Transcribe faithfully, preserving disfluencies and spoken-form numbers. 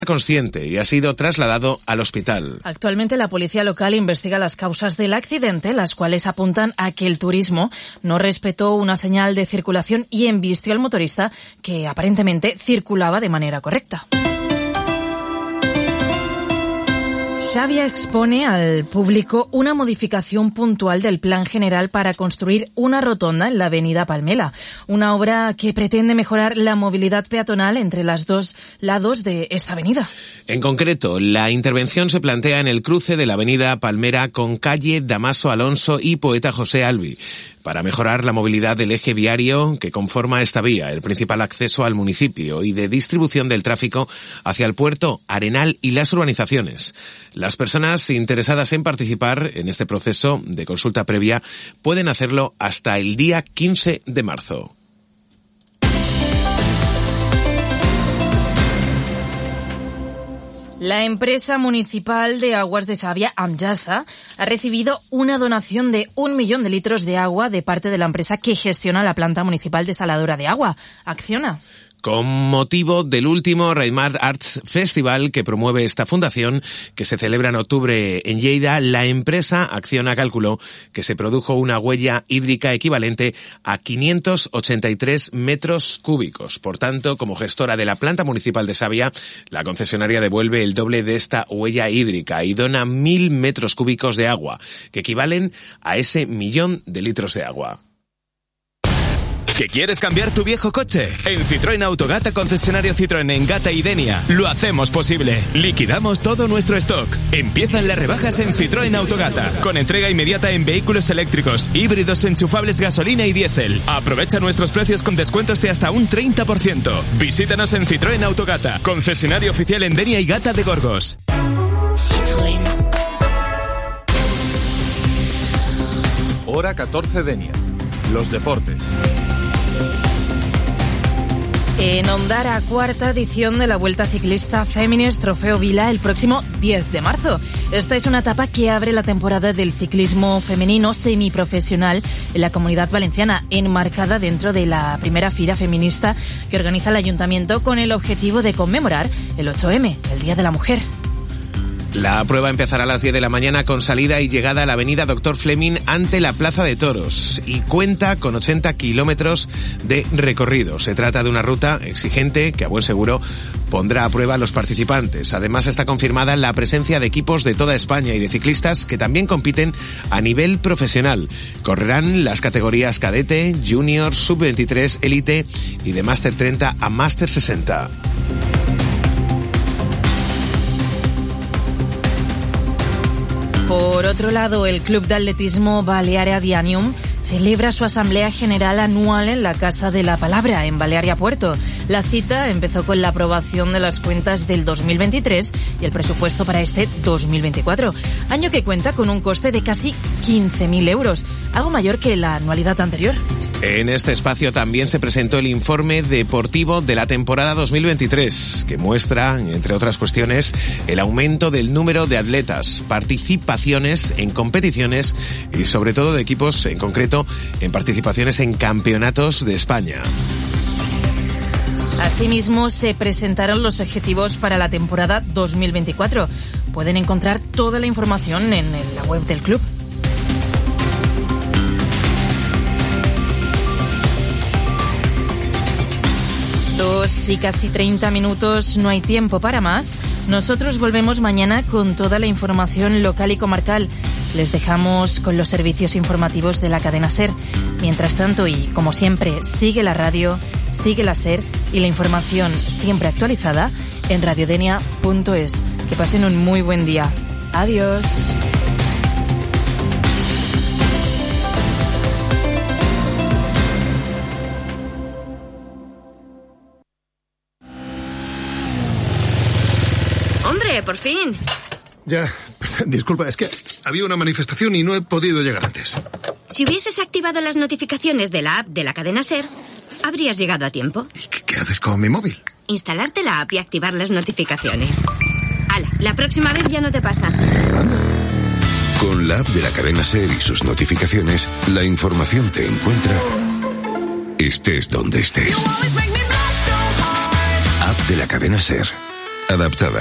consciente y ha sido trasladado al hospital. Actualmente la policía local investiga las causas del accidente, las cuales apuntan a que el turismo no respetó una señal de circulación y embistió al motorista, que aparentemente circulaba de manera correcta. Xavia expone al público una modificación puntual del plan general para construir una rotonda en la avenida Palmela, una obra que pretende mejorar la movilidad peatonal entre los dos lados de esta avenida. En concreto, la intervención se plantea en el cruce de la avenida Palmera con calle Damaso Alonso y Poeta José Albi, para mejorar la movilidad del eje viario que conforma esta vía, el principal acceso al municipio, y de distribución del tráfico hacia el puerto, Arenal y las urbanizaciones. Las personas interesadas en participar en este proceso de consulta previa pueden hacerlo hasta el día quince de marzo. La empresa municipal de aguas de Xavia, Amjasa, ha recibido una donación de un millón de litros de agua de parte de la empresa que gestiona la planta municipal desaladora de agua, Acciona. Con motivo del último Raimar Arts Festival que promueve esta fundación, que se celebra en octubre en Lleida, la empresa Acciona calculó que se produjo una huella hídrica equivalente a quinientos ochenta y tres metros cúbicos. Por tanto, como gestora de la planta municipal de Xavia, la concesionaria devuelve el doble de esta huella hídrica y dona mil metros cúbicos de agua, que equivalen a ese millón de litros de agua. ¿Que quieres cambiar tu viejo coche? En Citroën Autogata, concesionario Citroën en Gata y Denia, lo hacemos posible. Liquidamos todo nuestro stock. Empiezan las rebajas en Citroën Autogata, con entrega inmediata en vehículos eléctricos, híbridos, enchufables, gasolina y diésel. Aprovecha nuestros precios con descuentos de hasta un treinta por ciento. Visítanos en Citroën Autogata, concesionario oficial en Denia y Gata de Gorgos. Citroën. Hora catorce Denia. Los deportes. En Ondara, cuarta edición de la Vuelta Ciclista Féminas Trofeo Vila el próximo diez de marzo. Esta es una etapa que abre la temporada del ciclismo femenino semiprofesional en la Comunidad Valenciana, enmarcada dentro de la primera fira feminista que organiza el Ayuntamiento con el objetivo de conmemorar el ocho eme, el Día de la Mujer. La prueba empezará a las diez de la mañana con salida y llegada a la avenida Doctor Fleming ante la Plaza de Toros y cuenta con ochenta kilómetros de recorrido. Se trata de una ruta exigente que a buen seguro pondrá a prueba a los participantes. Además está confirmada la presencia de equipos de toda España y de ciclistas que también compiten a nivel profesional. Correrán las categorías cadete, junior, sub veintitrés, élite y de máster treinta a máster sesenta. Por otro lado, el Club de Atletismo Balearia Dianium celebra su Asamblea General anual en la Casa de la Palabra, en Balearia Puerto. La cita empezó con la aprobación de las cuentas del dos mil veintitrés y el presupuesto para este dos mil veinticuatro, año que cuenta con un coste de casi quince mil euros, algo mayor que la anualidad anterior. En este espacio también se presentó el informe deportivo de la temporada dos mil veintitrés, que muestra, entre otras cuestiones, el aumento del número de atletas, participaciones en competiciones y sobre todo de equipos, en concreto, en participaciones en campeonatos de España. Asimismo, se presentaron los objetivos para la temporada dos mil veinticuatro. Pueden encontrar toda la información en la web del club. Dos y casi treinta minutos, no hay tiempo para más. Nosotros volvemos mañana con toda la información local y comarcal. Les dejamos con los servicios informativos de la cadena SER. Mientras tanto, y como siempre, sigue la radio, sigue la SER y la información siempre actualizada en radiodenia punto es. Que pasen un muy buen día. Adiós. ¡Hombre, por fin! Ya, disculpa, es que había una manifestación y no he podido llegar antes. Si hubieses activado las notificaciones de la app de la cadena SER, habrías llegado a tiempo. ¿Y qué, qué haces con mi móvil? Instalarte la app y activar las notificaciones. ¡Hala! La próxima vez ya no te pasa. Anda. Con la app de la cadena SER y sus notificaciones, la información te encuentra estés donde estés. App de la cadena SER. adaptada.